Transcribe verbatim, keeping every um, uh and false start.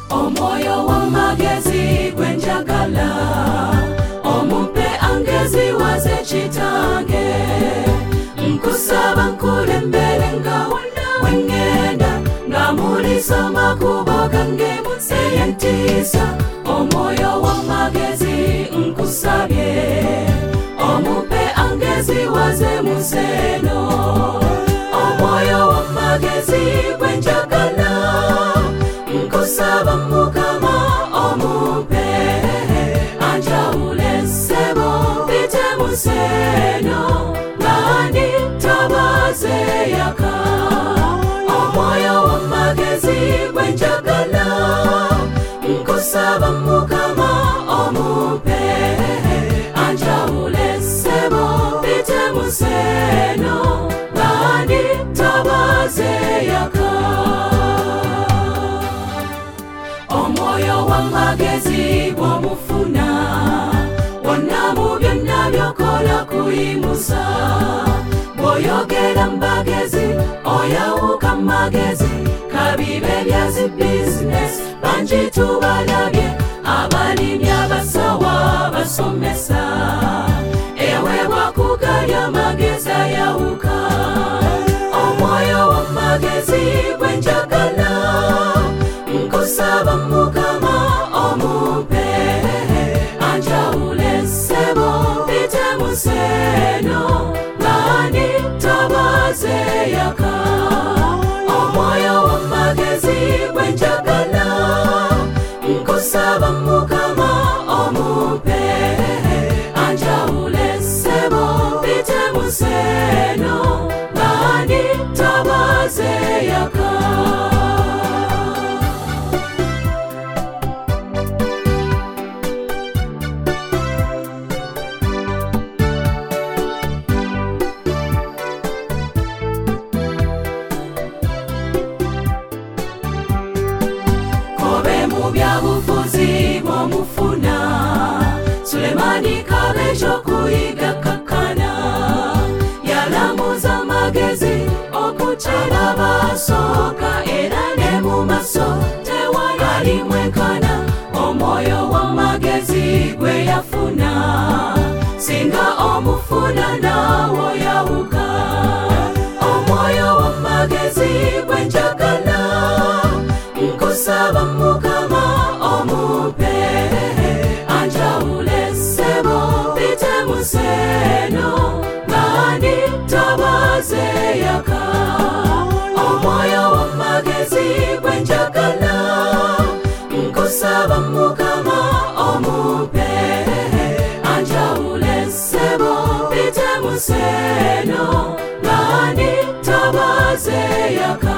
Omwoyo w'amagezi gwenjagala omumpe angezi waze kitange nkusaba nkulembere nga wengenda nga mulisa amakubo gange munsi y'entiisa omwoyo w'amagezi nkusabye omumpe angezi waze munsi eno omwoyo w'amagezi gwenjagala nkusaba Mukama omumpe anjawule ssebo mpite munsi eno ng'andi tabaze yaka omwoyo w'amagezi gwenjagala nkusaba Mukama omumpe anjawule ssebo mpite munsi eno ng'andi tabaze yaka omwoyo w'amagezi bw'omufuna wonna mu byonna by'okola kuyimusa bw'oyogera mbagezi oyawuka magezi kabibe byazi bizinesi bangi tubalabye abalimi abasawo basomesa eweebwa kugalya amagezi ayawuka omwoyo w'amagezi gwenjagala nkusaba Mukama omumpe anjawule ssebo mpite munsi eno ng'andi tabaze yaka omwoyo w'amagezi gwenjagala nkusaba Mukama omumpe anjawule ssebo mpite munsi eno ng'andi tabaze yaka byabufuzi bw'omufuna Sulemani Kabejo kuyiga kakana yalamuza amagezi okukyala basooka era ne mu maso tewali alimwenkana omwoyo w'amagezi gwe yafuna singa omufuna naawe oyawuka omwoyo w'amagezi gwenjagala nkusaba Mukama omumpe anjawule ssebo mpite munsi eno ng'andi tabaze yaka omwoyo w'amagezi gwenjagala nkusaba Mukama omumpe anjawule ssebo mpite munsi eno ng'andi tabaze yaka